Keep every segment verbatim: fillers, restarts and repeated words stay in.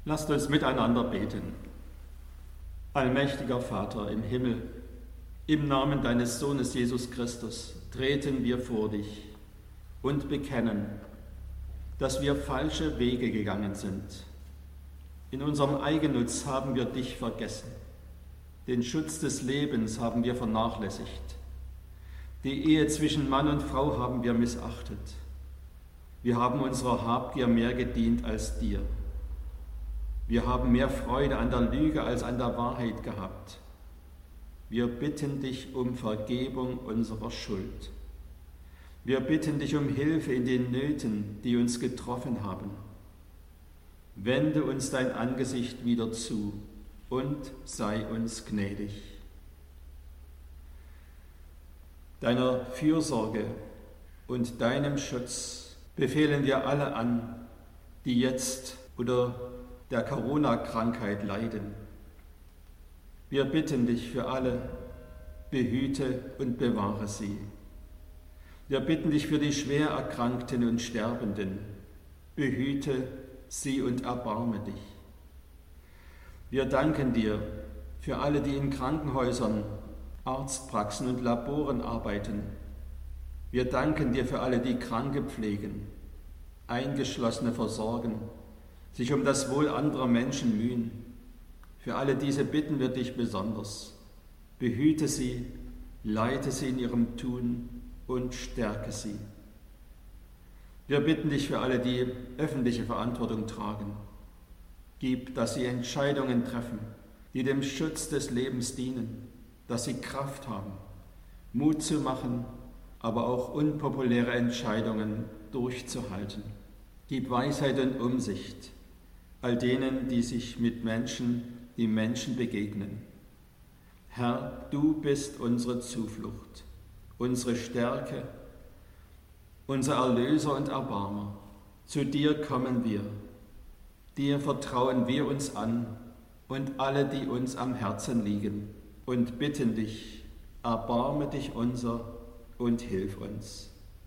Lasst uns miteinander beten. Allmächtiger Vater im Himmel, im Namen deines Sohnes Jesus Christus treten wir vor dich und bekennen, dass wir falsche Wege gegangen sind. In unserem Eigennutz haben wir dich vergessen. Den Schutz des Lebens haben wir vernachlässigt. Die Ehe zwischen Mann und Frau haben wir missachtet. Wir haben unserer Habgier mehr gedient als dir. Wir haben mehr Freude an der Lüge als an der Wahrheit gehabt. Wir bitten dich um Vergebung unserer Schuld. Wir bitten dich um Hilfe in den Nöten, die uns getroffen haben. Wende uns dein Angesicht wieder zu und sei uns gnädig. Deiner Fürsorge und deinem Schutz befehlen wir alle an, die jetzt unter der Corona-Krankheit leiden. Wir bitten dich für alle, behüte und bewahre sie. Wir bitten dich für die schwer Erkrankten und Sterbenden, behüte sie und erbarme dich. Wir danken dir für alle, die in Krankenhäusern, Arztpraxen und Laboren arbeiten. Wir danken dir für alle, die Kranke pflegen, Eingeschlossene versorgen, sich um das Wohl anderer Menschen mühen. Für alle diese bitten wir dich besonders. Behüte sie, leite sie in ihrem Tun und stärke sie. Wir bitten dich für alle, die öffentliche Verantwortung tragen. Gib, dass sie Entscheidungen treffen, die dem Schutz des Lebens dienen, dass sie Kraft haben, Mut zu machen, aber auch unpopuläre Entscheidungen durchzuhalten. Gib Weisheit und Umsicht all denen, die sich mit Menschen, die Menschen begegnen. Herr, du bist unsere Zuflucht, unsere Stärke, unser Erlöser und Erbarmer. Zu dir kommen wir, dir vertrauen wir uns an und alle, die uns am Herzen liegen, und bitten dich, erbarme dich unser und hilf uns.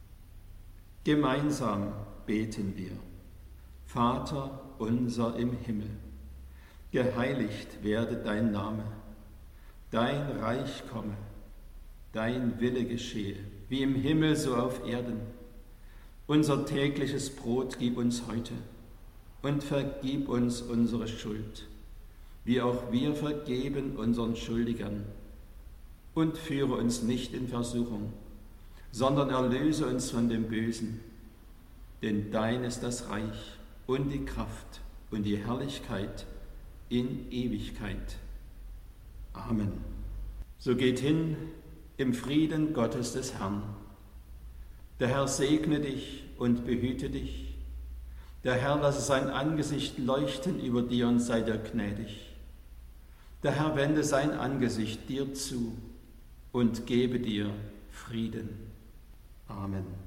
Gemeinsam beten wir. Vater unser im Himmel, geheiligt werde dein Name, dein Reich komme, dein Wille geschehe, wie im Himmel so auf Erden. Unser tägliches Brot gib uns heute und vergib uns unsere Schuld, wie auch wir vergeben unseren Schuldigern. Und führe uns nicht in Versuchung, sondern erlöse uns von dem Bösen. Denn dein ist das Reich und die Kraft und die Herrlichkeit in Ewigkeit. Amen. So geht hin im Frieden Gottes des Herrn. Der Herr segne dich und behüte dich. Der Herr lasse sein Angesicht leuchten über dir und sei dir gnädig. Der Herr wende sein Angesicht dir zu und gebe dir Frieden. Amen.